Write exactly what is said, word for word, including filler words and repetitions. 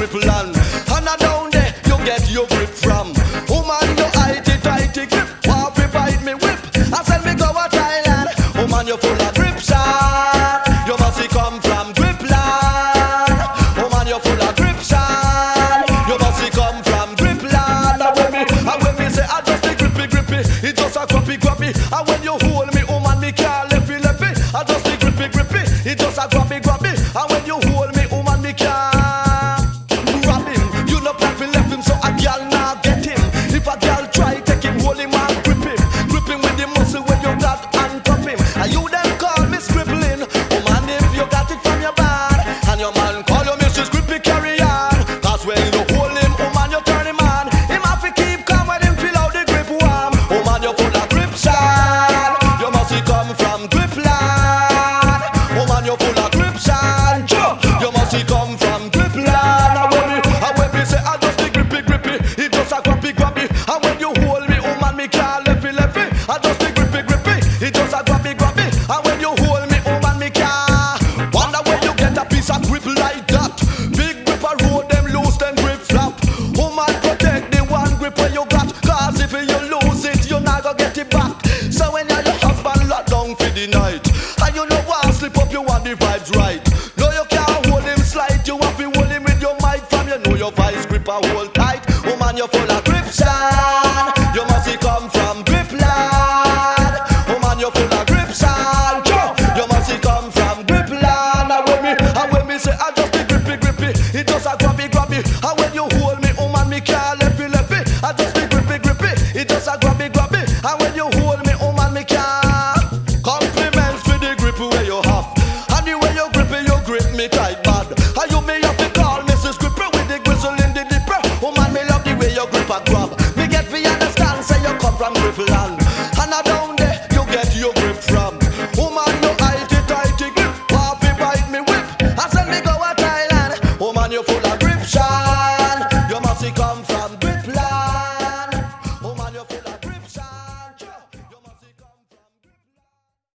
Grippland. And a down there you get your grip from. Woman, you tighty, tighty grip. Want to bite me whip. I said me go a Thailand. Woman, you full of grip, son. You must come from Grippland. Woman, you full of grip, son. You must come from Grippland. And when me, and when me say I just a grippy, grippy, it just a crappy, crappy. And when you hold me, woman, me can't leffy, leffy. I just a grippy, grippy, it just a grabby, grabby. And when you hold me, woman, me can't grab him. You no plan fi left him, so a girl nah get him. If a girl try take him, hold him and grip him, grip him with the muscle when you got and cuff him. And you them call me scribbling, woman, if you got it from your band. And your man call you Missus Grippy, carry on. Cause when you hold him, woman, you turn him on. Him have to keep calm when him feel out the grip warm. Woman, you full of grip, son. You must come from Grippland. Woman, you full of grip, son. You must come from Grippland. And when me, and when me say I just the grippy, grippy, it just a grabby, grabby. And when you hold me, woman, me can't leffy, leffy. I just the grippy, grippy, it just a grabby, grabby. And when you hold me, woman, me can't. Wonder where you get a piece of grip like that. Big grip a road, them loose, them grip flap. Woman, protect the one grip where you got. Cause if you lose it, you not gonna get it back. So when you're your husband locked down for the night, and you know want slip up, you want the vibes right. No, you can't hold him slight. You have to hold him with your mic from. You know your vice grip a hold tight. Woman, you full of grip, son. You must come from Grippland. Woman, you full of grip, son. You must come from Grippland. And when me, and when me say I just be grippy, grippy, it just a grabby, grabby. And when you hold me, woman, me can't leffy, leffy. I just be grippy, grippy, it just a grabby, grabby. And when you hold me, woman, me can't. Compliments for the grip where you have. And the way you grip it, you grip me tight bad. And you may have to call Missus Gripper with the grizzle in the dipper. Woman, me love the way you grip a grab. Me get me understand, say you come from Grippland.